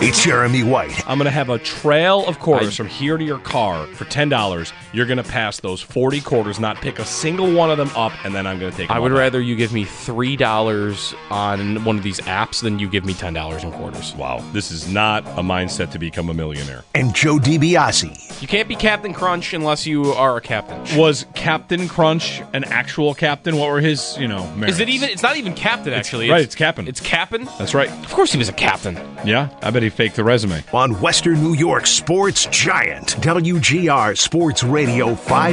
It's Jeremy White. I'm going to have a trail of quarters from here to your car for $10. You're going to pass those 40 quarters, not pick a single one of them up, and then I'm going to take them I would all back. rather you give me $3 on one of these apps than you give me $10 in quarters. Wow, this is not a mindset to become a millionaire. And Joe DiBiase. You can't be Captain Crunch unless you are a captain. Was Captain Crunch an actual captain? What were his, merits? Is it even? It's not even captain, actually. Right, it's Captain. It's Captain? That's right. Of course he was a captain. Yeah, I bet he faked the resume. On Western New York Sports Giant, WGR Sports Radio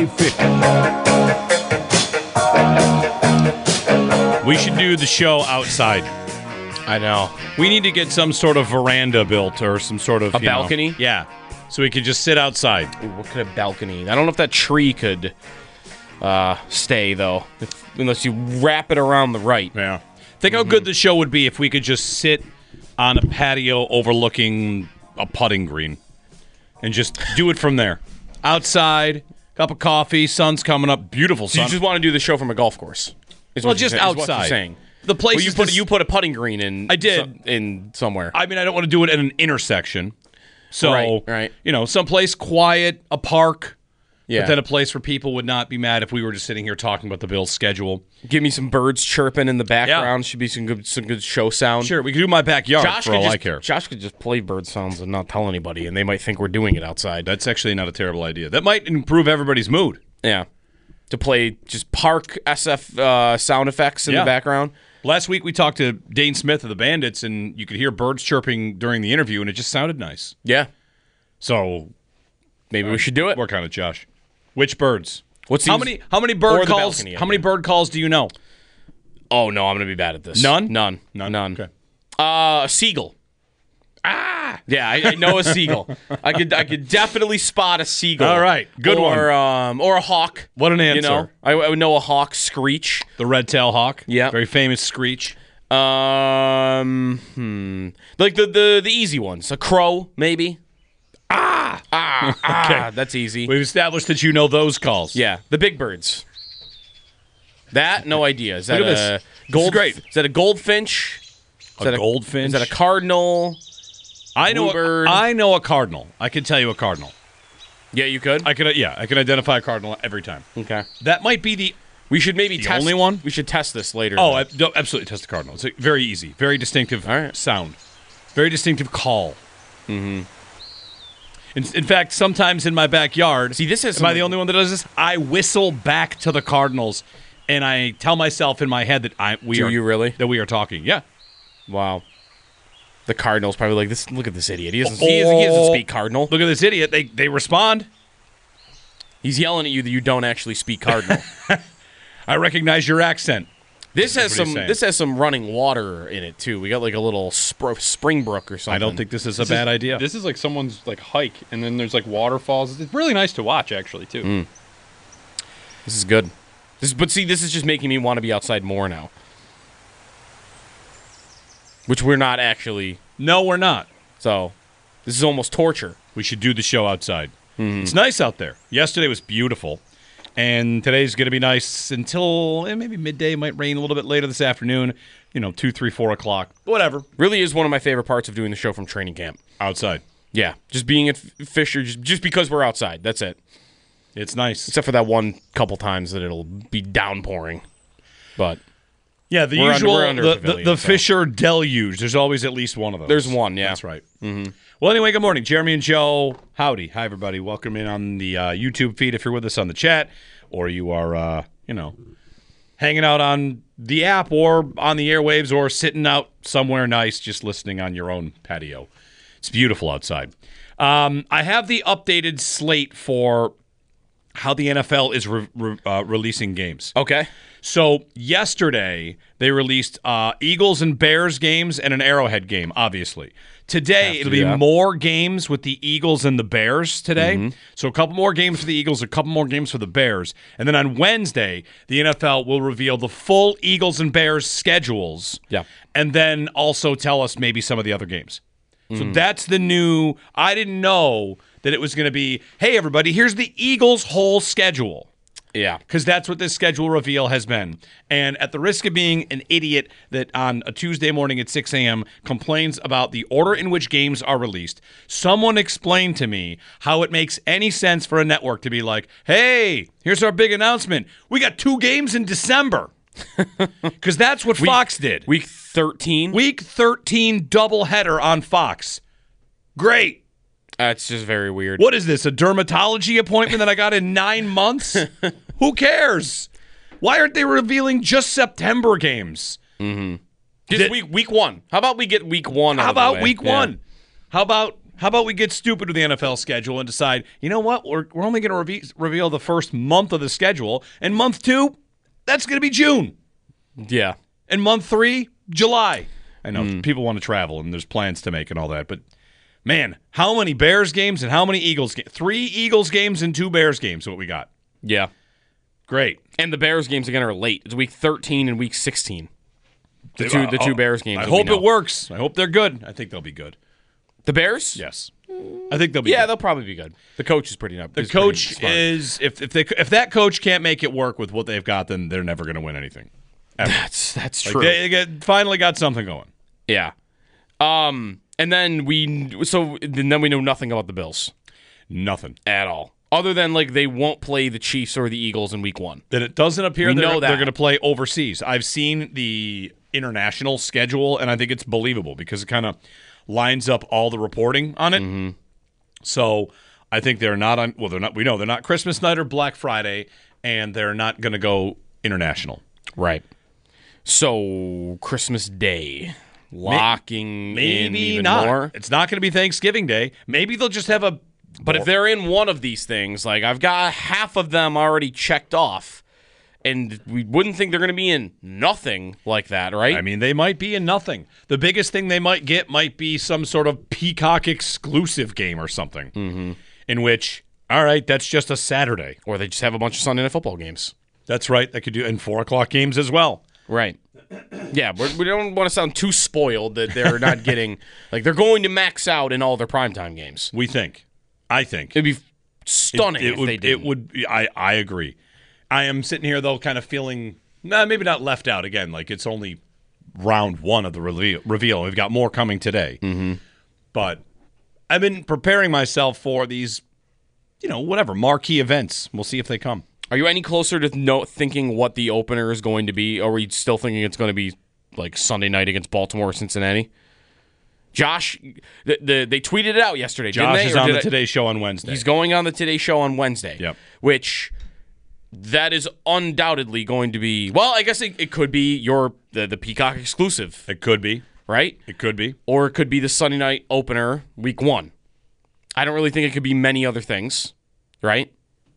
550. We should do the show outside. I know. We need to get some sort of veranda built or some sort of... A balcony? Yeah, so we could just sit outside. Ooh, what could a balcony? I don't know if that tree could stay, though, unless you wrap it around the right. Yeah. Think how good the show would be if we could just sit on a patio overlooking a putting green and just do it from there. Outside, cup of coffee, sun's coming up, beautiful So sun. you just want to do the show from a golf course? Well, just outside. Is what you're saying. The place Well, you put a putting green in. I did. In somewhere. I mean, I don't want to do it at an intersection. So, Right. Someplace quiet, a park. Yeah. But then a place where people would not be mad if we were just sitting here talking about the Bills' schedule. Give me some birds chirping in the background. Should be some good show sound. Sure, we could do my backyard for all I care. Josh could just play bird sounds and not tell anybody, and they might think we're doing it outside. That's actually not a terrible idea. That might improve everybody's mood. Yeah. To play just park SF sound effects in the background. Last week we talked to Dane Smith of the Bandits, and you could hear birds chirping during the interview, and it just sounded nice. Yeah. So maybe we should do it. Work on it, Josh. Which birds? How many bird calls? balcony, How many bird calls do you know? Oh no, I'm gonna be bad at this. None. None. Okay. A seagull. Yeah, I know a seagull. I could definitely spot a seagull. All right, good one. Or a hawk. What an answer. I would know a hawk screech. The red-tailed hawk. Yeah. Very famous screech. Like the easy ones. A crow, maybe. Okay. That's easy. We've established that you know those calls. Yeah, the big birds. That, no idea. Is that Look at a this. gold? This is great. Is that a goldfinch? Is that goldfinch? Is that a cardinal? I know. Bluebird? I know a cardinal. I can tell you a cardinal. Yeah, you could. I can identify a cardinal every time. Okay. That might be the. We should maybe The test. only one? We should test this later. Oh, absolutely test the cardinal. It's very easy, very distinctive sound, very distinctive call. Mm-hmm. In fact, sometimes in my backyard, See, this is am I the only one that does this? I whistle back to the Cardinals, and I tell myself in my head that Do you really? that we are talking. Yeah. Wow. The Cardinals probably like this. Look at this idiot. He doesn't speak Cardinal. Look at this idiot. They respond. He's yelling at you that you don't actually speak Cardinal. I recognize your accent. This has That's what he's some. saying. This has some running water in it too. We got like a little spring brook or something. I don't think this is a bad idea. This is like someone's like hike, and then there's like waterfalls. It's really nice to watch, actually, too. This is good. But see, this is just making me want to be outside more now. Which we're not actually. No, we're not. So, this is almost torture. We should do the show outside. It's nice out there. Yesterday was beautiful. And today's going to be nice until maybe midday. It might rain a little bit later this afternoon. 2, 3, 4 o'clock. Whatever. Really is one of my favorite parts of doing the show from training camp. Outside. Yeah, just being at Fisher, just because we're outside. That's it. It's nice. Except for that one couple times that it'll be downpouring. But Yeah, the We're usual, under a pavilion, the so. Fisher deluge. There's always at least one of those. There's one, yeah. That's right. Mm-hmm. Well, anyway, good morning. Jeremy and Joe, howdy. Hi, everybody. Welcome in on the YouTube feed if you're with us on the chat, or you are, hanging out on the app or on the airwaves or sitting out somewhere nice just listening on your own patio. It's beautiful outside. I have the updated slate for how the NFL is releasing games. okay. So yesterday they released Eagles and Bears games and an Arrowhead game, obviously. Today it'll be more games with the Eagles and the Bears today. So a couple more games for the Eagles, a couple more games for the Bears. And then on Wednesday, the NFL will reveal the full Eagles and Bears schedules. Yeah. And then also tell us maybe some of the other games. So that's the new – I didn't know that it was going to be, hey, everybody, here's the Eagles' whole schedule. Yeah. Because that's what this schedule reveal has been. And at the risk of being an idiot that on a Tuesday morning at 6 a.m. complains about the order in which games are released, someone explain to me how it makes any sense for a network to be like, hey, here's our big announcement. We got 2 games in December. Because that's what Fox did. Week 13? Week 13 doubleheader on Fox. Great. That's just very weird. What is this, a dermatology appointment that I got in 9 months? Who cares? Why aren't they revealing just September games? Just week 1. How about we get week 1 out How of the about way? week Yeah. 1? How about we get stupid with the NFL schedule and decide, you know what? We're only going to reveal the first month of the schedule, and month 2, that's going to be June. Yeah. And month 3, July. I know people want to travel and there's plans to make and all that, but man, how many Bears games and how many Eagles games? 3 Eagles games and 2 Bears games is what we got. Yeah. Great. And the Bears games again are late. It's week 13 and week 16. The two Bears games. I that we hope know. it works. I hope they're good. I think they'll be good. The Bears? Yes. I think they'll be Yeah, good. they'll probably be good. The coach is pretty The coach is if that coach can't make it work with what they've got, then they're never going to win anything. Ever. That's Like, true. they finally got something going. Yeah. And then we know nothing about the Bills Nothing. at all. Other than like they won't play the Chiefs or the Eagles in week 1. Then it doesn't appear We they're know that. going to play overseas. I've seen the international schedule, and I think it's believable because it kind of lines up all the reporting on it. So I think they're not on. Well, they're not. We know they're not Christmas night or Black Friday, and they're not going to go international. Right. So Christmas Day. Locking in Maybe even not. more. It's not going to be Thanksgiving Day. Maybe they'll just have a. But if they're in one of these things, like I've got half of them already checked off, and we wouldn't think they're going to be in nothing like that, right? I mean, they might be in nothing. The biggest thing they might get might be some sort of Peacock exclusive game or something, in which, all right, that's just a Saturday. Or they just have a bunch of Sunday night football games. That's right. They could do and 4:00 games as well. Right. Yeah, we don't want to sound too spoiled that they're not getting like they're going to max out in all their primetime games. We think. I think It'd be stunning if would, they did. It would. I agree. I am sitting here though, kind of feeling maybe not left out again. Like it's only round 1 of the reveal. We've got more coming today. But I've been preparing myself for these, whatever marquee events. We'll see if they come. Are you any closer to thinking what the opener is going to be? Or are we still thinking it's going to be like Sunday night against Baltimore or Cincinnati? Josh, they tweeted it out yesterday, Josh didn't they? is on the Today Show on Wednesday. He's going on the Today Show on Wednesday. Yep. Which that is undoubtedly going to be. Well, I guess it could be the Peacock exclusive, It could be. right? It could be. Or it could be the Sunday night opener, week 1. I don't really think it could be many other things, right?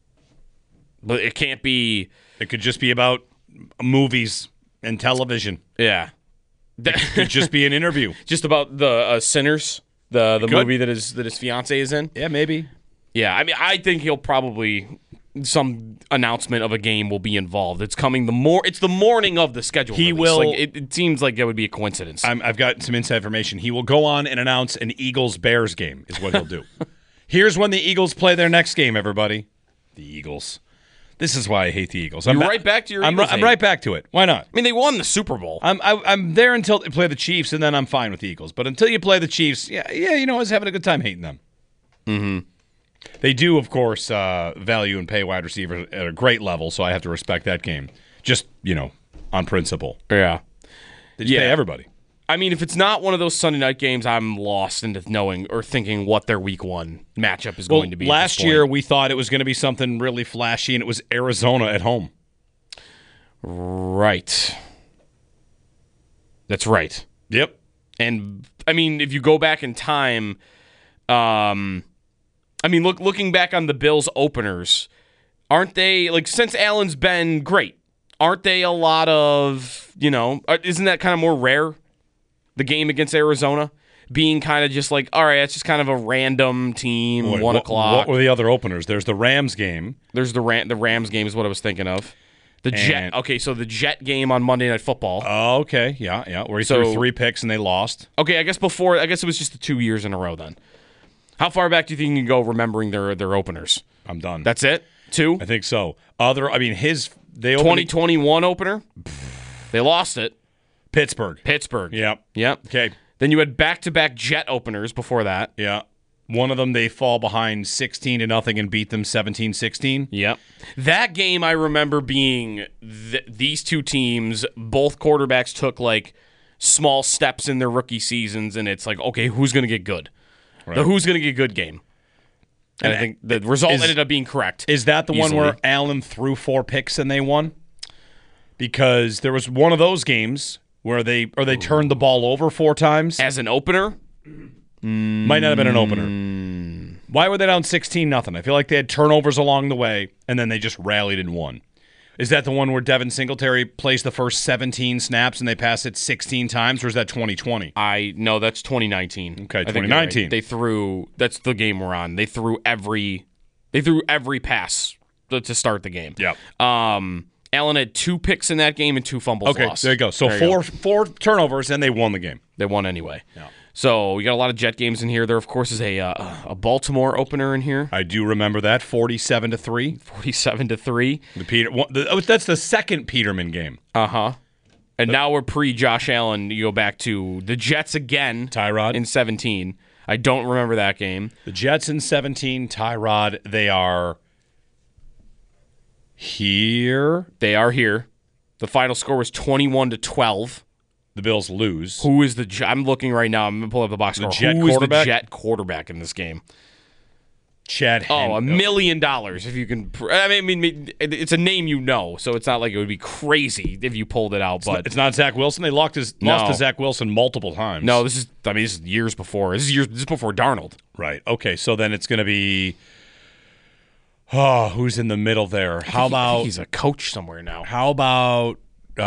But it can't be. It could just be about movies and television. Yeah. It could just be an interview. Just about the Sinners, the could. movie that his fiance is in. Yeah, maybe. Yeah, I mean, I think he'll probably some announcement of a game will be involved. It's coming It's the morning of the schedule. He release. will- Like, it seems like it would be a coincidence. I've got some inside information. He will go on and announce an Eagles-Bears game is what he'll do. Here's when the Eagles play their next game, everybody. The Eagles. This is why I hate the Eagles. You're right back to your I'm Eagles hate. right back to it. Why not? I mean, they won the Super Bowl. I'm there until they play the Chiefs, and then I'm fine with the Eagles. But until you play the Chiefs, yeah, I was having a good time hating them. Mm-hmm. They do, of course, value and pay wide receivers at a great level, so I have to respect that game. Just, on principle. Yeah. They just pay everybody. I mean, if it's not one of those Sunday night games, I'm lost into knowing or thinking what their week 1 matchup is going to be. Last year, we thought it was going to be something really flashy, and it was Arizona at home. Right. That's right. Yep. And I mean, if you go back in time, looking back on the Bills openers, aren't they like since Allen's been great? Aren't they a lot of isn't that kind of more rare? The game against Arizona being kind of just like, all right, it's just kind of a random team, Boy, 1 o'clock. What were the other openers? There's the Rams game. There's the Rams game is what I was thinking of. The Jet. Okay, so the Jet game on Monday Night Football. Oh, okay. Yeah. Where he threw 3 picks and they lost. Okay, I guess it was just the 2 years in a row then. How far back do you think you can go remembering their openers? I'm done. That's it? 2? I think so. They opened 2021 opener. They lost it. Pittsburgh. Yep. Okay. Then you had back-to-back Jet openers before that. Yeah. One of them, they fall behind 16-0 and beat them 17-16. Yep. That game, I remember being these two teams, both quarterbacks took like small steps in their rookie seasons, and it's like, okay, who's going to get good? Right. The who's going to get good game. And I think the result ended up being correct. Is that the one where Allen threw 4 picks and they won? Because there was one of those games where they turned the ball over 4 times. As an opener? Might not have been an opener. Why were they down 16-0? I feel like they had turnovers along the way, and then they just rallied and won. Is that the one where Devin Singletary plays the first 17 snaps and they pass it 16 times, or is that 2020? No, that's 2019. Okay, I think 2019. right. They threw. That's the game we're on. They threw every pass to start the game. Yep. Allen had 2 picks in that game and 2 fumbles Okay, lost. there you go. So four turnovers, and they won the game. They won anyway. Yeah. So we got a lot of Jet games in here. There, of course, is a Baltimore opener in here. I do remember that 47-3. 47-3. That's the second Peterman game. And now we're pre-Josh Allen. You go back to the Jets again. Tyrod in 17. I don't remember that game. The Jets in 17. Tyrod. They are here. They are here. The final score was 21-12. The Bills lose. Who is the? I'm looking right now. I'm gonna pull up the box score. Who is the Jet quarterback in this game? Chad. $1 million if you can. I mean, it's a name you know, so it's not like it would be crazy if you pulled it out. But it's not Zach Wilson. They lost to Zach Wilson multiple times. No, this is years before. This is before Darnold. Right. Okay. So then it's gonna be. Oh, who's in the middle there? I think he's a coach somewhere now. How about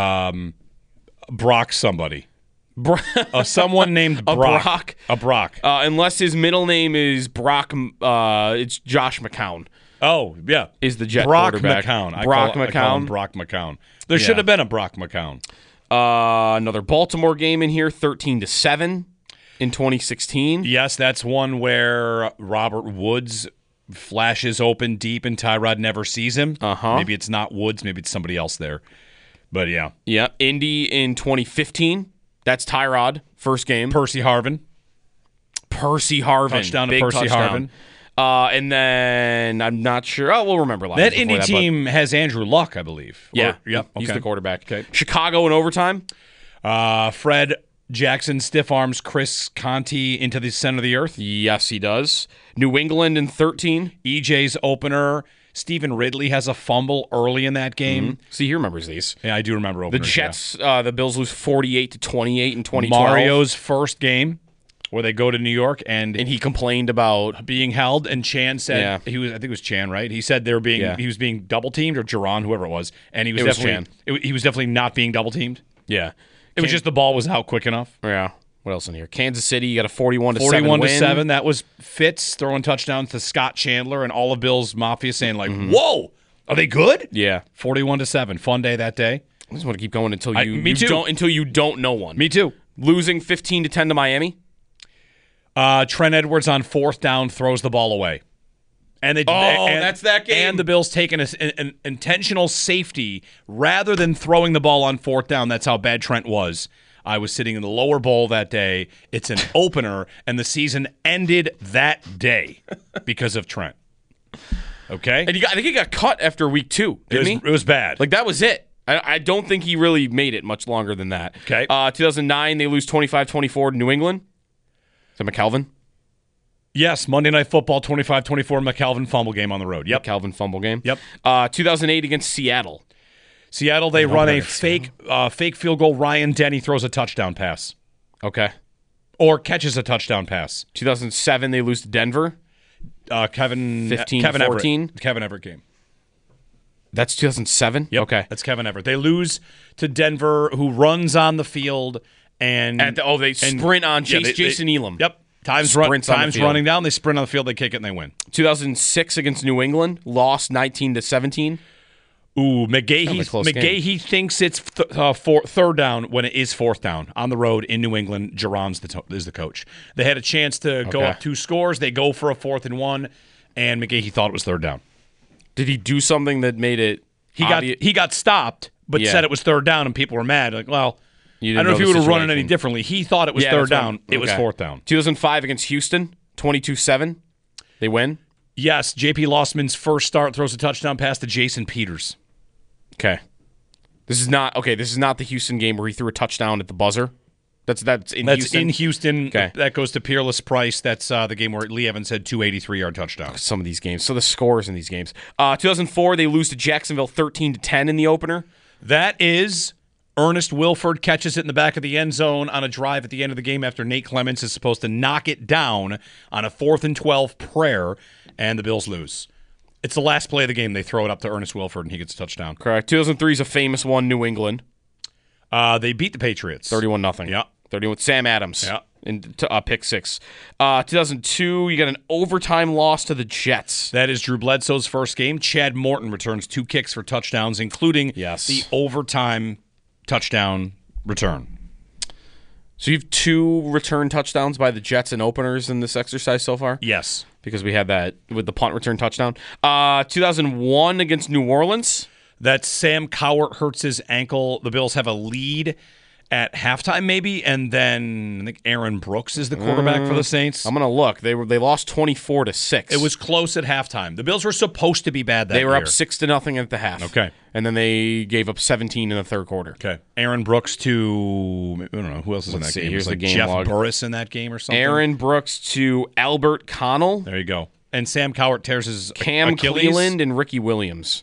Brock somebody? Someone named Brock. A Brock. Unless his middle name is Brock, it's Josh McCown. Oh, yeah. Is the Jet Brock quarterback. McCown. I Brock call him Brock McCown. There should have been a Brock McCown. Another Baltimore game in here, 13-7 in 2016. Yes, that's one where Robert Woods flashes open deep and Tyrod never sees him. Maybe it's not Woods. Maybe it's somebody else there. But yeah. Yeah. Indy in 2015. That's Tyrod. First game. Percy Harvin. Touchdown to Big Percy touchdown. Harvin. And then I'm not sure. Oh, we'll remember that Indy team has Andrew Luck, I believe. Yeah. He's the quarterback. Okay. Chicago in overtime. Fred Jackson stiff arms Chris Conti into the center of the earth. Yes, he does. New England in 13. EJ's opener. Stephen Ridley has a fumble early in that game. Mm-hmm. See, he remembers these. Yeah, I do remember openers. The Jets, the Bills lose 48-28 in 2012. Mario's first game where they go to New York and he complained about being held, and Chan said I think it was Chan, right? He said he was being double teamed, or Jaron, whoever it was, and he was he was definitely not being double teamed. Yeah. It was just the ball was out quick enough. Yeah. What else in here? Kansas City, you got a 41-7 41-7. That was Fitz throwing touchdowns to Scott Chandler and all of Bill's Mafia saying like, "Whoa, are they good?" Yeah. 41-7. Fun day that day. I just want to keep going until you don't know one. Me too. Losing 15-10 to Miami. Trent Edwards on 4th down throws the ball away. And that's that game. And the Bills taking an intentional safety rather than throwing the ball on 4th down. That's how bad Trent was. I was sitting in the lower bowl that day. It's an opener, and the season ended that day because of Trent. Okay? And I think he got cut after week 2, didn't he? It was bad. Like, that was it. I don't think he really made it much longer than that. Okay. 2009, they lose 25-24 to New England. Is that McCalvin? Yes, Monday Night Football, 25-24, McCalvin fumble game on the road. Yep. McCalvin fumble game. Yep. 2008 against Seattle. Seattle, they run a fake field goal. Ryan Denny throws a touchdown pass. Okay. Or catches a touchdown pass. 2007, they lose to Denver. Kevin 15-14. Everett. Kevin Everett game. That's 2007? Yep. Okay. That's Kevin Everett. They lose to Denver, who runs on the field and they sprint on Jason Elam. Time's running down. They sprint on the field. They kick it and they win. 2006 against New England, lost 19-17. Ooh, McGahee thinks it's third down when it is 4th down on the road in New England. Jaron's is the coach. They had a chance to go up 2 scores. They go for a 4th and 1, and McGahee thought it was 3rd down. Did he do something that made it? He got stopped, but said it was third down, and people were mad. Like, well, I don't know if he would have run it any differently. He thought it was third down. It was fourth down. 2005 against Houston, 22-7. They win. Yes, J.P. Lossman's first start throws a touchdown pass to Jason Peters. Okay. This is not the Houston game where he threw a touchdown at the buzzer. That's in Houston. In Houston. Okay. That goes to Peerless Price. That's the game where Lee Evans had 283-yard touchdowns. Some of these games. So the scores in these games. 2004, they lose to Jacksonville 13-10 in the opener. That is Ernest Wilford catches it in the back of the end zone on a drive at the end of the game after Nate Clements is supposed to knock it down on a 4th and 12 prayer, and the Bills lose. It's the last play of the game. They throw it up to Ernest Wilford, and he gets a touchdown. Correct. 2003 is a famous one, New England. They beat the Patriots. 31-0. Yeah. 31 with Sam Adams. Yeah. In pick 6. 2002, you got an overtime loss to the Jets. That is Drew Bledsoe's first game. Chad Morton returns 2 kicks for touchdowns, including the overtime touchdown return. So you have 2 return touchdowns by the Jets in openers in this exercise so far? Yes. Because we had that with the punt return touchdown. 2001 against New Orleans. That Sam Cowart hurts his ankle. The Bills have a lead at halftime, maybe, and then I think Aaron Brooks is the quarterback for the Saints. I'm gonna look. They lost 24-6. It was close at halftime. The Bills were supposed to be bad that year. They were up 6-0 at the half. Okay, and then they gave up 17 in the third quarter. Okay, Aaron Brooks to I don't know who else is in that game. Here's like the game Jeff log. Burris in that game or something. Aaron Brooks to Albert Connell. There you go. And Sam Cowart tears his Cam Achilles. Cleland and Ricky Williams.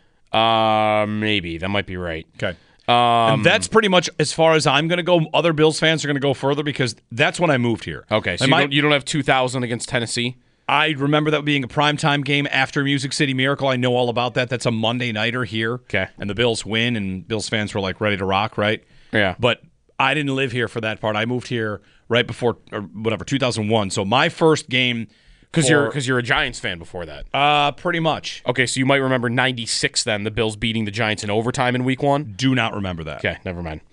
Maybe that might be right. Okay. And that's pretty much as far as I'm going to go. Other Bills fans are going to go further because that's when I moved here. Okay, so you don't have 2000 against Tennessee? I remember that being a primetime game after Music City Miracle. I know all about that. That's a Monday nighter here. Okay. And the Bills win, and Bills fans were like ready to rock, right? Yeah. But I didn't live here for that part. I moved here right before, or whatever, 2001. So my first game... Because you're a Giants fan before that. Pretty much. Okay, so you might remember 96 then, the Bills beating the Giants in overtime in week 1. Do not remember that. Okay, never mind.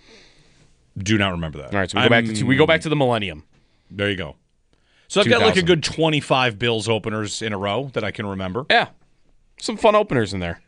Do not remember that. All right, so we go back to the millennium. There you go. So I've got like a good 25 Bills openers in a row that I can remember. Yeah. Some fun openers in there.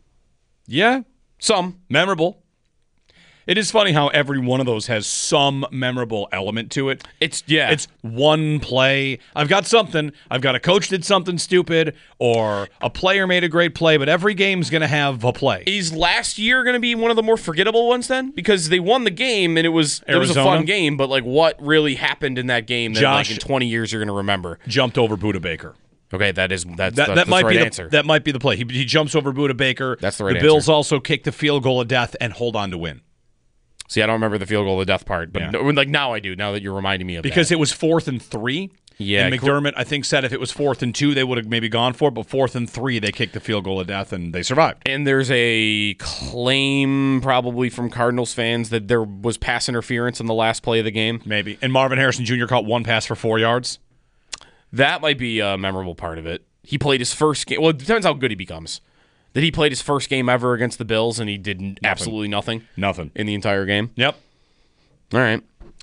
Yeah. Some. Memorable. It is funny how every one of those has some memorable element to it. It's one play. I've got something. I've got a coach did something stupid or a player made a great play, but every game's going to have a play. Is last year going to be one of the more forgettable ones then? Because they won the game and it was a fun game, but like what really happened in that game that like in 20 years you're going to remember? Jumped over Budda Baker. Okay, that's might the right answer. That might be the play. He jumps over Budda Baker. That's the right answer. The Bills also kick the field goal of death and hold on to win. See, I don't remember the field goal of death part, but like now I do, now that you're reminding me of because that. It was 4th and 3. Yeah. And McDermott, I think, said if it was 4th and 2, they would have maybe gone for it, but 4th and 3, they kicked the field goal of death, and they survived. And there's a claim probably from Cardinals fans that there was pass interference in the last play of the game. Maybe. And Marvin Harrison Jr. caught one pass for 4 yards. That might be a memorable part of it. He played his first game. Well, it depends how good he becomes. That he played his first game ever against the Bills, and he did absolutely nothing. Nothing. In the entire game. Yep. All right.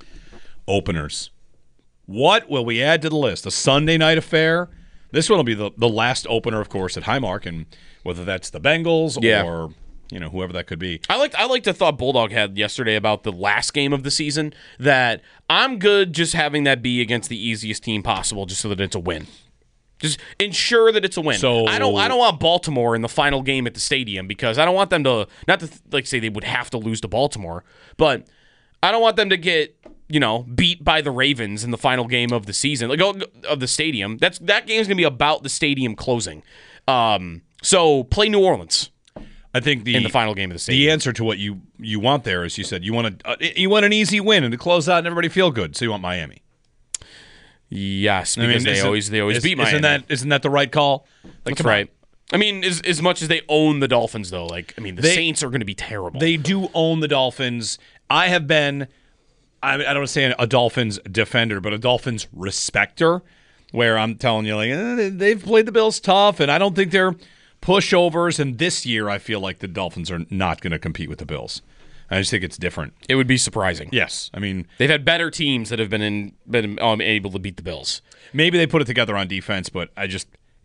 Openers. What will we add to the list? A Sunday night affair? This one will be the last opener, of course, at Highmark, and whether that's the Bengals or whoever that could be. I liked the thought Bulldog had yesterday about the last game of the season, that I'm good just having that be against the easiest team possible just so that it's a win. Just ensure that it's a win. So I don't want Baltimore in the final game at the stadium because I don't want them to, not to like say they would have to lose to Baltimore, but I don't want them to get, beat by the Ravens in the final game of the season, like of the stadium. That game's going to be about the stadium closing. So play New Orleans. I think in the final game of the stadium. The answer to what you want there is you said you want an easy win and to close out and everybody feel good. So you want Miami. Yes, because they always beat Miami. Isn't that the right call? That's right. I mean, as much as they own the Dolphins, though, the Saints are going to be terrible. They do own the Dolphins. I have been, I don't want to say a Dolphins defender, but a Dolphins respecter, where I'm telling you, they've played the Bills tough, and I don't think they're pushovers. And this year, I feel like the Dolphins are not going to compete with the Bills. I just think it's different. It would be surprising. Yes, I mean they've had better teams that have been able to beat the Bills. Maybe they put it together on defense, but I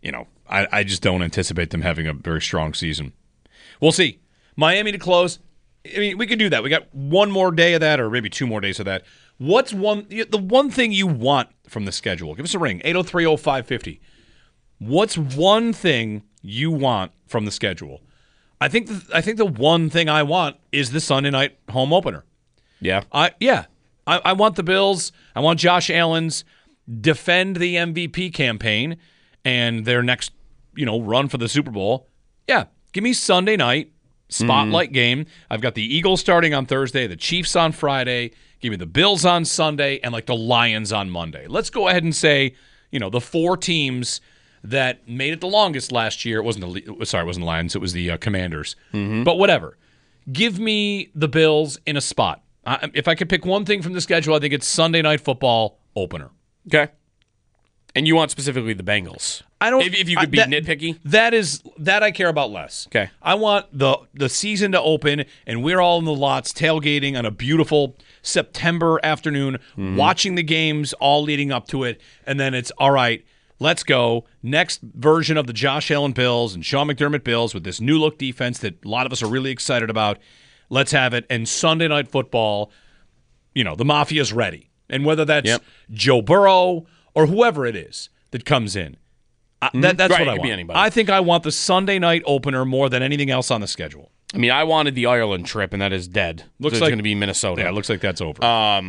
I just don't anticipate them having a very strong season. We'll see. Miami to close. I mean, we can do that. We got one more day of that, or maybe 2 more days of that. What's the one thing you want from the schedule? Give us a ring, 803-0550. What's one thing you want from the schedule? I think the one thing I want is the Sunday night home opener. Yeah. I want the Bills. I want Josh Allen's defend the MVP campaign and their next, run for the Super Bowl. Yeah, give me Sunday night spotlight game. I've got the Eagles starting on Thursday, the Chiefs on Friday. Give me the Bills on Sunday and the Lions on Monday. Let's go ahead and say, the 4 teams that made it the longest last year. It wasn't the Lions. It was the Commanders. But whatever. Give me the Bills in a spot. If I could pick one thing from the schedule, I think it's Sunday night football opener. Okay. And you want specifically the Bengals. I don't. If you could be nitpicky, that I care about less. Okay. I want the season to open, and we're all in the lots tailgating on a beautiful September afternoon, watching the games all leading up to it, and then it's all right. Let's go. Next version of the Josh Allen Bills and Sean McDermott Bills with this new look defense that a lot of us are really excited about. Let's have it. And Sunday night football, the Mafia's ready, and whether that's Joe Burrow or whoever it is that comes in. That's right, what it I could want. be anybody. I think I want the Sunday night opener more than anything else on the schedule. I mean, I wanted the Ireland trip, and that is dead. Looks it's like going to be Minnesota. Yeah, it looks like that's over.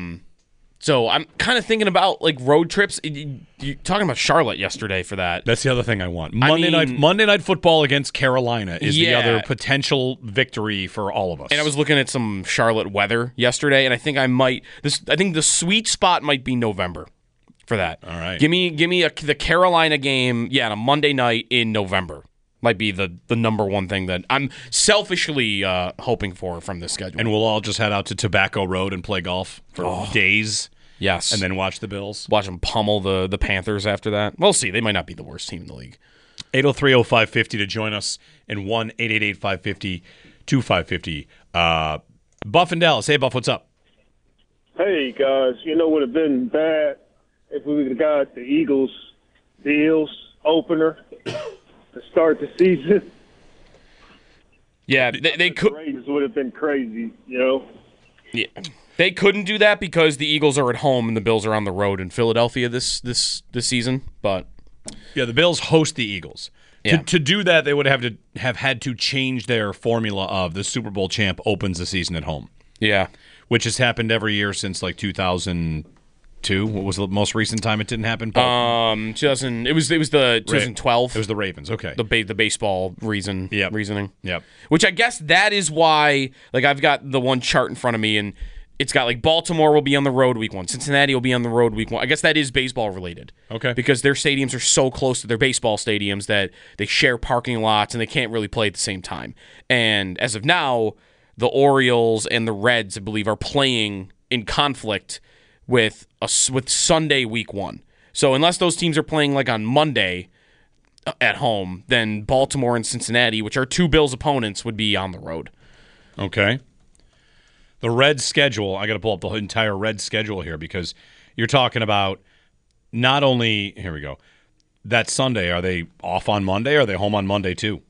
So I'm kind of thinking about road trips. You're talking about Charlotte yesterday for that. That's the other thing I want. Monday night football against Carolina is the other potential victory for all of us. And I was looking at some Charlotte weather yesterday, and I think I think the sweet spot might be November for that. All right. Give me the Carolina game, on a Monday night in November. Might be the number one thing that I'm selfishly hoping for from this schedule. And we'll all just head out to Tobacco Road and play golf for days. Yes. And then watch the Bills. Watch them pummel the Panthers after that. We'll see. They might not be the worst team in the league. 803-0550 to join us, and 1-888-550-2550. Buff in Dallas. Hey, Buff, what's up? Hey, guys. Would have been bad if we would have got the Eagles-Bills opener to start the season. Yeah, they could. The Raiders would have been crazy, Yeah. They couldn't do that because the Eagles are at home and the Bills are on the road in Philadelphia this season. But yeah, the Bills host the Eagles. Yeah. To do that, they would have had to change their formula of the Super Bowl champ opens the season at home. Yeah, which has happened every year since 2002. What was the most recent time it didn't happen? 2000. It was the 2012. It was the Ravens. Okay, the baseball reasoning. Yep. Which I guess that is why. I've got the one chart in front of me and. It's got Baltimore will be on the road week 1. Cincinnati will be on the road week 1. I guess that is baseball related. Okay. Because their stadiums are so close to their baseball stadiums that they share parking lots and they can't really play at the same time. And as of now, the Orioles and the Reds, I believe, are playing in conflict with Sunday week 1. So unless those teams are playing on Monday at home, then Baltimore and Cincinnati, which are 2 Bills opponents, would be on the road. Okay. The Reds schedule, I got to pull up the entire Reds schedule here because you're talking about not only, here we go, that Sunday, are they off on Monday or are they home on Monday too?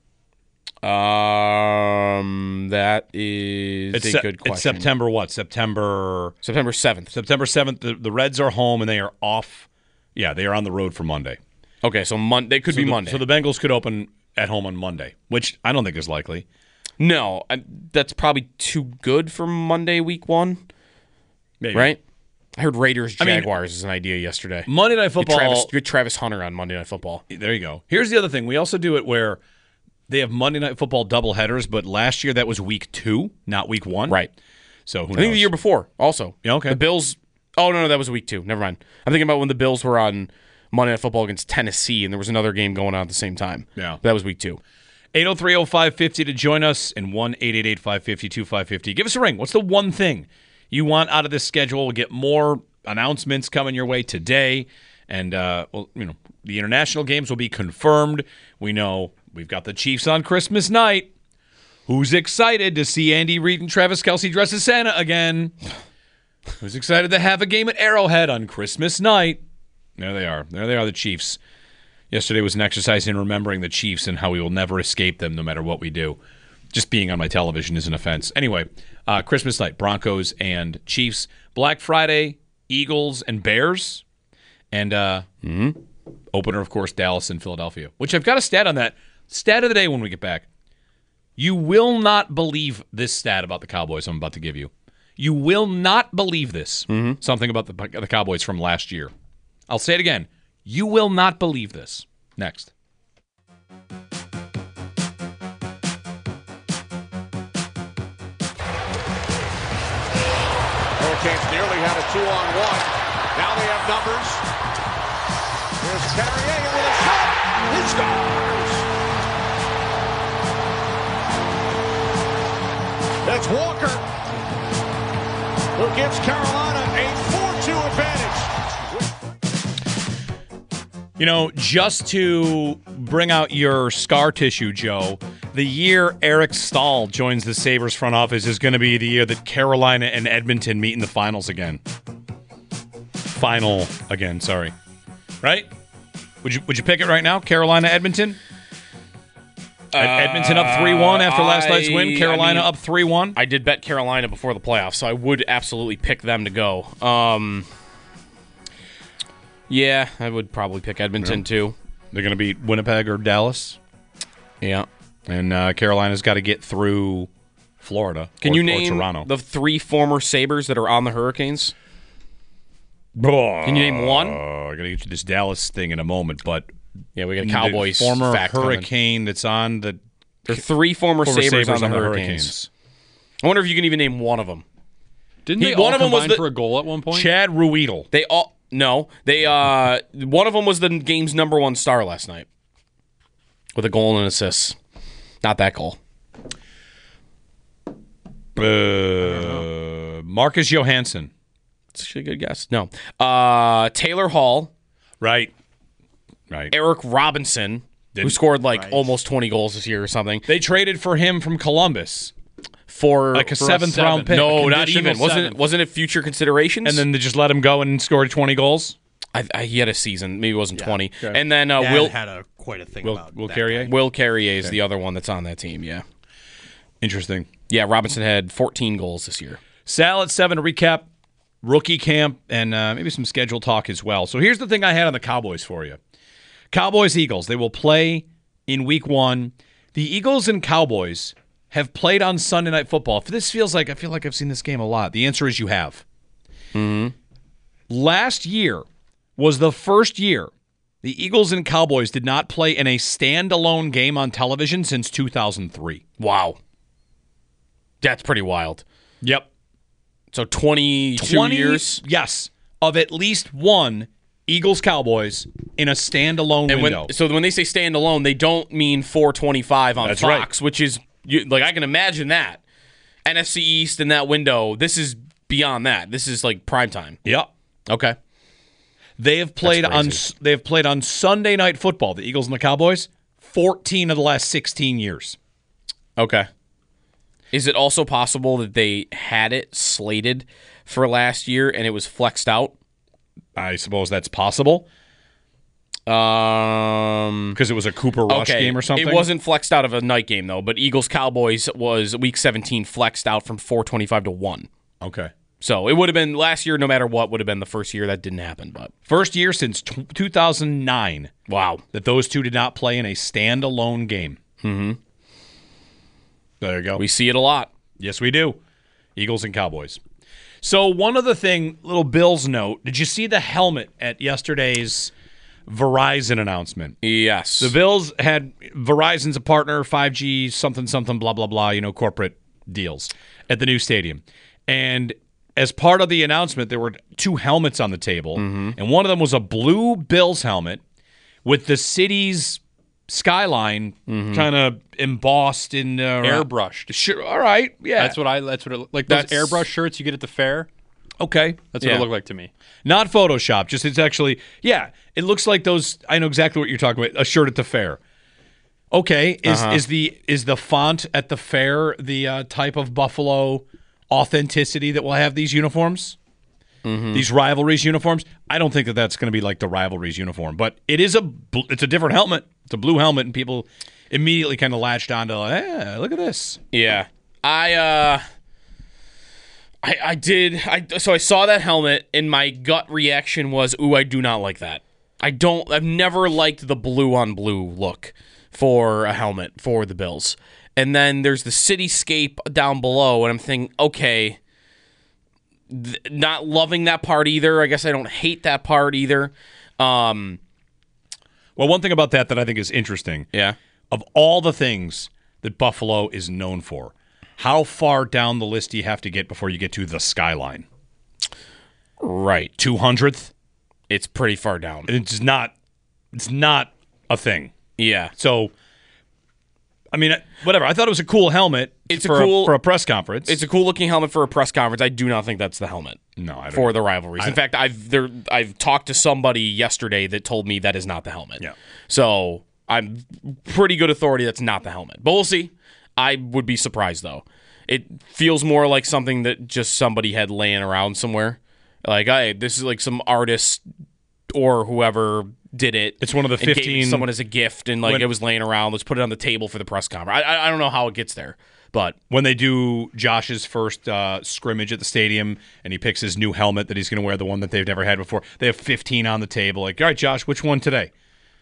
That is a good question. It's September what? September 7th. September 7th, the Reds are home and they are off. Yeah, they are on the road for Monday. Okay, so Monday could be Monday. So the Bengals could open at home on Monday, which I don't think is likely. No, that's probably too good for Monday week 1. Maybe. Right? I heard Raiders Jaguars is an idea yesterday. Monday Night Football. Get Travis Hunter on Monday Night Football. There you go. Here's the other thing. We also do it where they have Monday Night Football doubleheaders, but last year that was week 2, not week 1. Right. So who knows? I think the year before also. Yeah, okay. The Bills. Oh, no, that was week 2. Never mind. I'm thinking about when the Bills were on Monday Night Football against Tennessee, and there was another game going on at the same time. Yeah. That was week 2. 803-0550 to join us, and 1-888-550-2550. Give us a ring. What's the one thing you want out of this schedule? We'll get more announcements coming your way today, and the international games will be confirmed. We know we've got the Chiefs on Christmas night. Who's excited to see Andy Reid and Travis Kelce dress as Santa again? Who's excited to have a game at Arrowhead on Christmas night? There they are. There they are, the Chiefs. Yesterday was an exercise in remembering the Chiefs and how we will never escape them no matter what we do. Just being on my television is an offense. Anyway, Christmas night, Broncos and Chiefs. Black Friday, Eagles and Bears. And opener, of course, Dallas and Philadelphia, which I've got a stat on that. Stat of the day when we get back. You will not believe this stat about the Cowboys I'm about to give you. You will not believe this. Something about the Cowboys from last year. I'll say it again. You will not believe this. Next. Hurricanes nearly had a 2-on-1. Now they have numbers. Here's Carrier with a shot. He scores! That's Walker, who gives Carolina a 4-2 advantage. You know, just to bring out your scar tissue, Joe, the year Eric Stahl joins the Sabres front office is going to be the year that Carolina and Edmonton meet in the finals again. Final again, sorry. Right? Would you pick it right now? Carolina, Edmonton? Edmonton up 3-1 after last night's win. Carolina up 3-1. I did bet Carolina before the playoffs, so I would absolutely pick them to go. Yeah, I would probably pick Edmonton too. They're going to beat Winnipeg or Dallas. Yeah. And Carolina's got to get through Florida. Can you name Toronto. the 3 former Sabres that are on the Hurricanes? Can you name one? I'm going to get you this Dallas thing in a moment, but Yeah, we got a Cowboys the former fact Hurricane coming. that's on the There are 3 former Sabres on the Hurricanes. Hurricanes. I wonder if you can even name one of them. Didn't they one all of them was combine the- for a goal at one point? Chad Ruedel. They all no. They one of them was the game's number 1 star last night with a goal and an assist. Not that goal. Marcus Johansson. It's actually a good guess. No. Taylor Hall, Right. Eric Robinson, who scored almost 20 goals this year or something. They traded for him from Columbus. For Like a seventh round pick. No, not Conditional even. seventh. Wasn't it future considerations? And then they just let him go and scored 20 goals? he had a season. Maybe it wasn't 20. Okay. And then Dad had quite a thing Will about that Carrier? guy. Will Carrier is the other one that's on that team, yeah. Interesting. Yeah, Robinson had 14 goals this year. Sal at 7 to recap rookie camp and maybe some schedule talk as well. So here's the thing I had on the Cowboys for you. Cowboys-Eagles. They will play in week 1. The Eagles and Cowboys have played on Sunday Night Football. If this feels like, I feel like I've seen this game a lot. The answer is you have. Last year was the first year the Eagles and Cowboys did not play in a standalone game on television since 2003. Wow. That's pretty wild. Yep. So 22 years? Yes. Of at least one Eagles-Cowboys in a standalone window. When they say standalone, they don't mean 425 on That's Fox, which is, I can imagine that. NFC East in that window, this is beyond that. This is like primetime. Yep. Okay. They have played on Sunday Night Football, the Eagles and the Cowboys, 14 of the last 16 years. Okay. Is it also possible that they had it slated for last year and it was flexed out? I suppose that's possible. Because it was a Cooper Rush game or something? It wasn't flexed out of a night game, though, but Eagles-Cowboys was Week 17 flexed out from 425 to 1. Okay. So it would have been last year, no matter what, would have been the first year that didn't happen. But First year since 2009 wow. that those two did not play in a standalone game. Mm-hmm. There you go. We see it a lot. Yes, we do. Eagles and Cowboys. So one other thing, little Bills note. Did you see the helmet at yesterday's Verizon announcement? Yes. The Bills had Verizon's a partner, 5G, something, blah, blah, blah, corporate deals at the new stadium. And as part of the announcement, there were 2 helmets on the table. Mm-hmm. And one of them was a blue Bills helmet with the city's skyline kind of embossed in Airbrushed. Sure, all right, yeah. That's what it like those airbrush shirts you get at the fair. Okay. That's what it looked like to me. Not Photoshop, just it's actually, it looks like those, I know exactly what you're talking about, a shirt at the fair. Okay, is the font at the fair the type of Buffalo authenticity that will have these uniforms? these rivalries uniforms. I don't think that that's going to be like the rivalries uniform, but it's a different helmet. It's a blue helmet, and people immediately kind of latched onto, look at this. Yeah. So I saw that helmet, and my gut reaction was, ooh, I do not like that. I've never liked the blue on blue look for a helmet for the Bills. And then there's the cityscape down below, and I'm thinking, okay, not loving that part either. I guess I don't hate that part either. Well, one thing about that I think is interesting. Yeah. Of all the things that Buffalo is known for, how far down the list do you have to get before you get to the skyline? Right. 200th? It's pretty far down. It's not a thing. Yeah. So, I mean, whatever. I thought it was a cool helmet for a press conference. It's a cool looking helmet for a press conference. I do not think that's the helmet. No, I don't. For the rivalries. In fact, I've talked to somebody yesterday that told me that is not the helmet. Yeah. So I'm pretty good authority that's not the helmet. But we'll see. I would be surprised though. It feels more like something that just somebody had laying around somewhere. Like, hey, this is like some artist or whoever did it. It's one of the 15. Gave someone as a gift, and it was laying around. Let's put it on the table for the press conference. I don't know how it gets there, but when they do Josh's first scrimmage at the stadium, and he picks his new helmet that he's going to wear, the one that they've never had before, they have 15 on the table. Like, all right, Josh, which one today?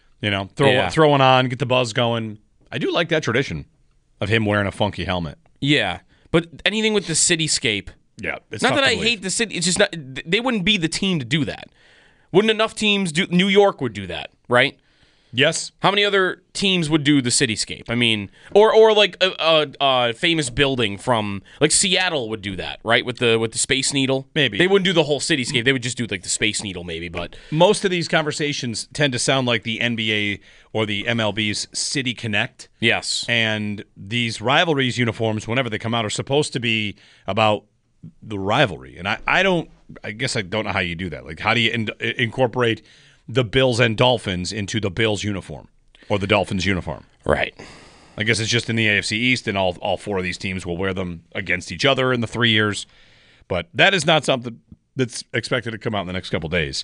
Throw one on, get the buzz going. I do like that tradition of him wearing a funky helmet. Yeah, but anything with the cityscape. Yeah, it's not tough that to I believe. hate the city. It's just not. They wouldn't be the team to do that. Wouldn't enough teams do? New York would do that, right? Yes. How many other teams would do the cityscape? I mean, or like a famous building from like Seattle would do that, right? With the Space Needle. Maybe. They wouldn't do the whole cityscape. They would just do like the Space Needle, maybe. But most of these conversations tend to sound like the NBA or the MLB's City Connect. Yes. And these rivalries uniforms, whenever they come out, are supposed to be about the rivalry. And I guess I don't know how you do that. Like, how do you incorporate the Bills and Dolphins into the Bills uniform or the Dolphins uniform? Right. I guess it's just in the AFC East, and all four of these teams will wear them against each other in the 3 years. But that is not something that's expected to come out in the next couple days.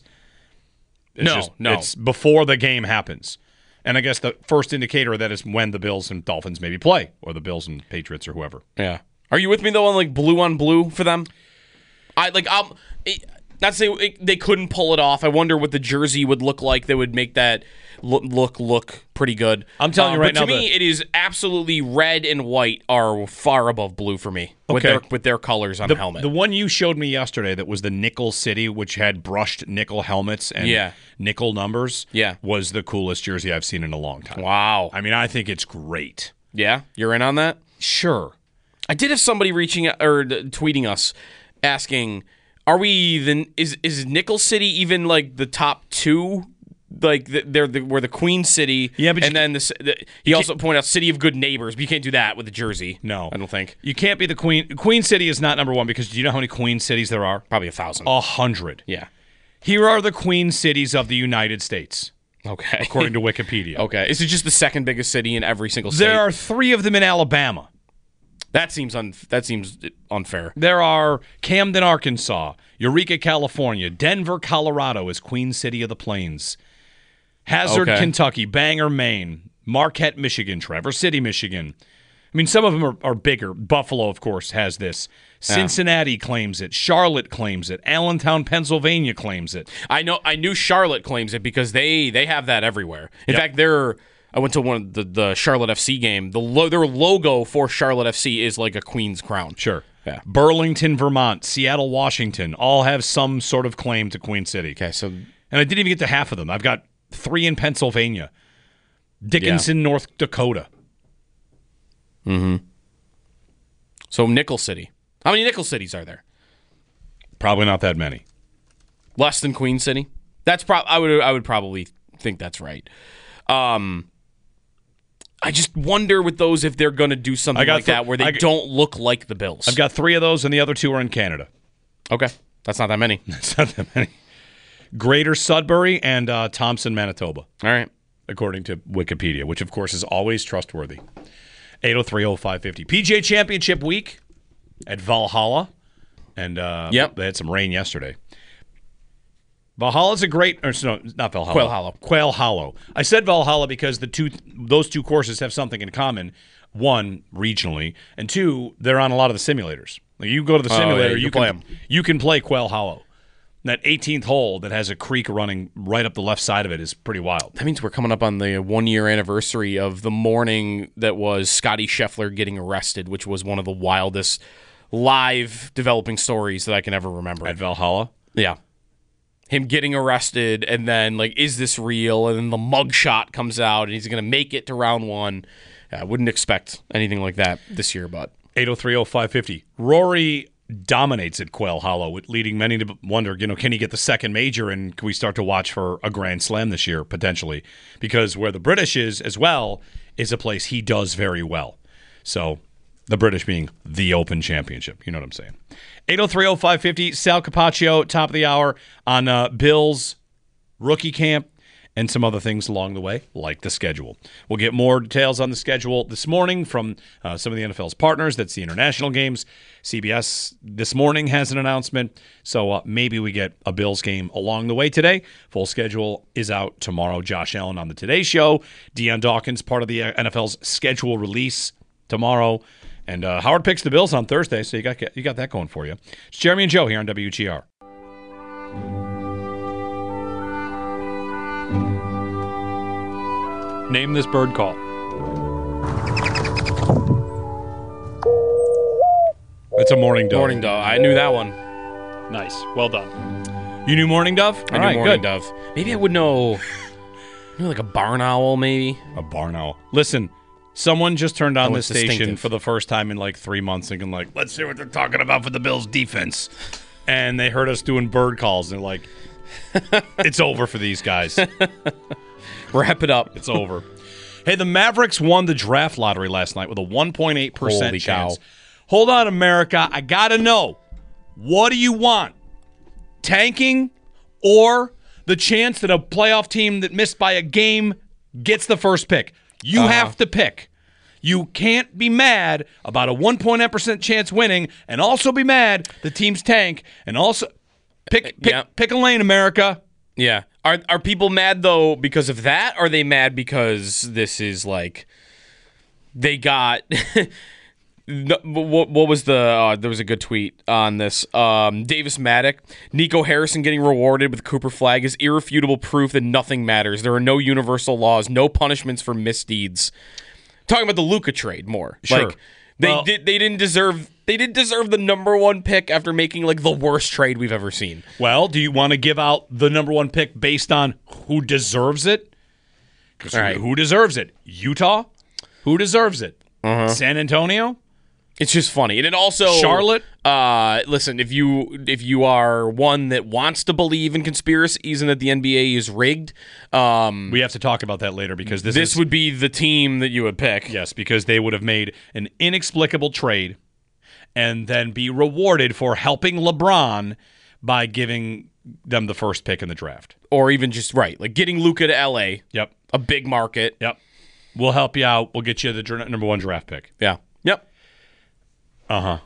No. It's before the game happens. And I guess the first indicator of that is when the Bills and Dolphins maybe play, or the Bills and Patriots or whoever. Yeah. Are you with me though on like blue on blue for them? Not to say they couldn't pull it off. I wonder what the jersey would look like that would make that look pretty good. I'm telling you right now. To me, it is absolutely red and white are far above blue for me. Okay. With their colors on the helmet. The one you showed me yesterday that was the Nickel City, which had brushed nickel helmets and nickel numbers, was the coolest jersey I've seen in a long time. Wow. I mean, I think it's great. Yeah? You're in on that? Sure. I did have somebody reaching out or tweeting us asking, are we is Nickel City even like the top two? Like we're the Queen City, but then he also pointed out City of Good Neighbors, but you can't do that with the jersey. No, I don't think you can't be the Queen. Queen City is not number one because do you know how many Queen cities there are? Probably 1,000. 100. Yeah. Here are the Queen cities of the United States. Okay. According to Wikipedia. Okay. Is it just the second biggest city in every single state? There are 3 of them in Alabama. That seems unfair. There are Camden, Arkansas, Eureka, California, Denver, Colorado is Queen City of the Plains, Hazard, Kentucky, Bangor, Maine, Marquette, Michigan, Traverse City, Michigan. I mean, some of them are bigger. Buffalo, of course, has this. Cincinnati claims it. Charlotte claims it. Allentown, Pennsylvania claims it. I knew Charlotte claims it because they have that everywhere. In fact, I went to one of the Charlotte FC game. Their logo for Charlotte FC is like a queen's crown. Sure. Yeah. Burlington, Vermont, Seattle, Washington, all have some sort of claim to Queen City. Okay, so and I didn't even get to half of them. I've got 3 in Pennsylvania, Dickinson, North Dakota. Mm-hmm. So Nickel City. How many Nickel Cities are there? Probably not that many. Less than Queen City. That's I would probably think that's right. I just wonder with those if they're going to do something like that where they don't look like the Bills. I've got 3 of those, and the other 2 are in Canada. Okay. That's not that many. That's not that many. Greater Sudbury and Thompson, Manitoba. All right. According to Wikipedia, which, of course, is always trustworthy. 803-0550. PGA Championship week at Valhalla. And they had some rain yesterday. Valhalla's a great, or no, not Valhalla. Quail Hollow. Quail Hollow. I said Valhalla because those two courses have something in common. One, regionally, and two, they're on a lot of the simulators. Like you go to the simulator, you can play Quail Hollow. That 18th hole that has a creek running right up the left side of it is pretty wild. That means we're coming up on the 1-year anniversary of the morning that was Scotty Scheffler getting arrested, which was one of the wildest live developing stories that I can ever remember. At Valhalla? Yeah. Him getting arrested, and then, like, is this real? And then the mugshot comes out, and he's going to make it to round 1. I wouldn't expect anything like that this year, but 803-0550. Rory dominates at Quail Hollow, leading many to wonder, can he get the second major, and can we start to watch for a Grand Slam this year, potentially? Because where the British is as well is a place he does very well. So the British being the Open Championship. You know what I'm saying? 803-0550, Sal Capaccio, top of the hour on Bills rookie camp and some other things along the way, like the schedule. We'll get more details on the schedule this morning from some of the NFL's partners. That's the international games. CBS this morning has an announcement, so maybe we get a Bills game along the way today. Full schedule is out tomorrow. Josh Allen on the Today Show. Deion Dawkins, part of the NFL's schedule release tomorrow. And Howard picks the Bills on Thursday, so you got that going for you. It's Jeremy and Joe here on WGR. Name this bird call. It's a morning dove. Morning Dove. I knew that one. Nice. Well done. You knew morning dove? I knew Morning Dove. Maybe I would know like a barn owl, maybe. A barn owl. Listen, someone just turned on this station distinctive. for the first time in like 3 months thinking like, let's see what they're talking about for the Bills defense. And they heard us doing bird calls. And they're like, it's over for these guys. Wrap it up. It's over. Hey, the Mavericks won the draft lottery last night with a 1.8% chance. Hold on, America. I got to know. What do you want? Tanking or the chance that a playoff team that missed by a game gets the first pick? You have to pick. You can't be mad about a 1.8% chance winning and also be mad the team's tank and also pick a lane, America. Yeah. Are people mad, though, because of that? Or are they mad because this is like they got what was the there was a good tweet on this. Davis Maddock, Nico Harrison getting rewarded with Cooper Flag is irrefutable proof that nothing matters. There are no universal laws, no punishments for misdeeds. Talking about the Luka trade more. Sure. Like they didn't deserve the number 1 pick after making like the worst trade we've ever seen. Well, do you want to give out the number 1 pick based on who deserves it? Right. Who deserves it? Utah? Who deserves it? San Antonio? It's just funny. And it also Charlotte? Listen, if you are one that wants to believe in conspiracies and that the NBA is rigged, we have to talk about that later because this would be the team that you would pick. Yes, because they would have made an inexplicable trade and then be rewarded for helping LeBron by giving them the first pick in the draft. Or even just, like getting Luka to LA. Yep. A big market. Yep. We'll help you out. We'll get you the number 1 draft pick. Yeah. Yep. Uh-huh.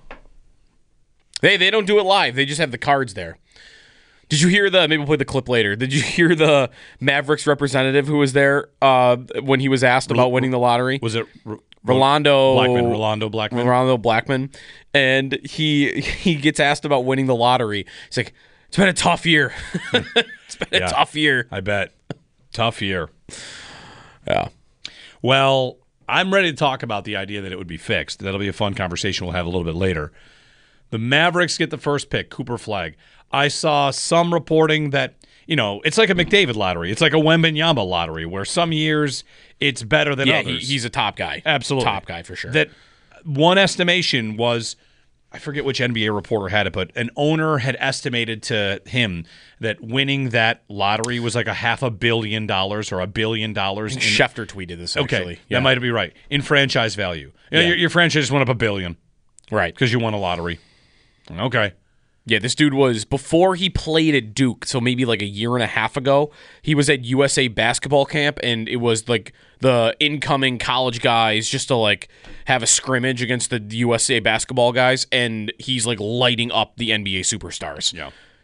They don't do it live. They just have the cards there. Did you hear maybe we'll play the clip later. Did you hear the Mavericks representative who was there when he was asked about winning the lottery? Was it Rolando Blackman. And he gets asked about winning the lottery. He's like, it's been a tough year. It's been a tough year. I bet. Tough year. Yeah. Well, I'm ready to talk about the idea that it would be fixed. That'll be a fun conversation we'll have a little bit later. The Mavericks get the first pick, Cooper Flag. I saw some reporting that, it's like a McDavid lottery. It's like a Wembanyama lottery where some years it's better than others. He's a top guy. Absolutely. Top guy for sure. That one estimation was, I forget which NBA reporter had it, but an owner had estimated to him that winning that lottery was like $500 million or $1 billion. Schefter tweeted this, actually. Okay, that might be right. In franchise value. Your franchise went up $1 billion. Right. Because you won a lottery. Okay. Yeah, this dude was, before he played at Duke, so maybe like a year and a half ago, he was at USA basketball camp, and it was like the incoming college guys just to like have a scrimmage against the USA basketball guys, and he's like lighting up the NBA superstars. Yeah.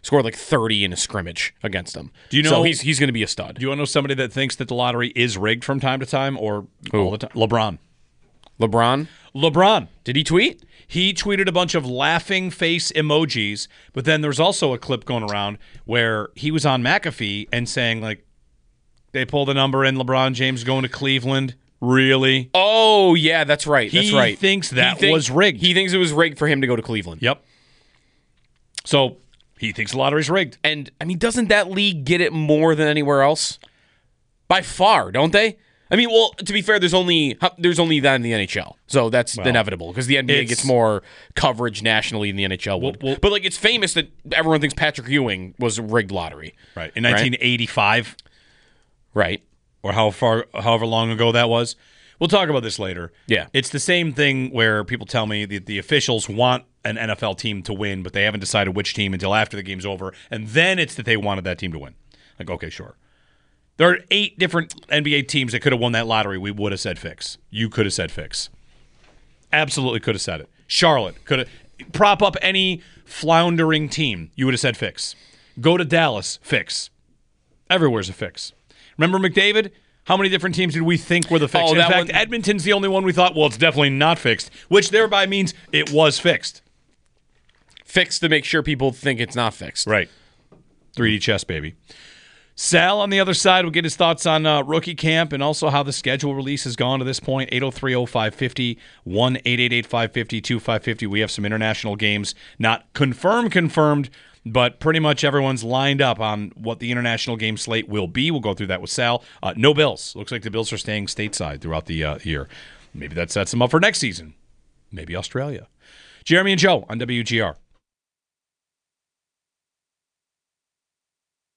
scored like 30 in a scrimmage against them. Do you know? So he's going to be a stud. Do you want to know somebody that thinks that the lottery is rigged from time to time or all the time? LeBron. LeBron. Did he tweet? He tweeted a bunch of laughing face emojis, but then there's also a clip going around where he was on McAfee and saying, like, they pulled a number in LeBron James going to Cleveland. Really? Oh, yeah, that's right. That's right. He thinks that was rigged. He thinks it was rigged for him to go to Cleveland. Yep. So he thinks the lottery's rigged. And, I mean, doesn't that league get it more than anywhere else? By far, don't they? I mean, well, to be fair, there's only that in the NHL. So that's inevitable because the NBA gets more coverage nationally than the NHL would. But, like, it's famous that everyone thinks Patrick Ewing was a rigged lottery. Right. In 1985. Right. Or however long ago that was. We'll talk about this later. Yeah. It's the same thing where people tell me that the officials want an NFL team to win, but they haven't decided which team until after the game's over, and then it's that they wanted that team to win. Like, okay, sure. There are 8 different NBA teams that could have won that lottery. We would have said fix. You could have said fix. Absolutely could have said it. Charlotte could have. Prop up any floundering team. You would have said fix. Go to Dallas, fix. Everywhere's a fix. Remember McDavid? How many different teams did we think were the fix? In fact, Edmonton's the only one we thought, well, it's definitely not fixed, which thereby means it was fixed. Fixed to make sure people think it's not fixed. Right. 3D chess, baby. Sal, on the other side, will get his thoughts on rookie camp and also how the schedule release has gone to this point. 803-0550, 1-888-550-2550. We have some international games, not confirmed, but pretty much everyone's lined up on what the international game slate will be. We'll go through that with Sal. No Bills. Looks like the Bills are staying stateside throughout the year. Maybe that sets them up for next season. Maybe Australia. Jeremy and Joe on WGR.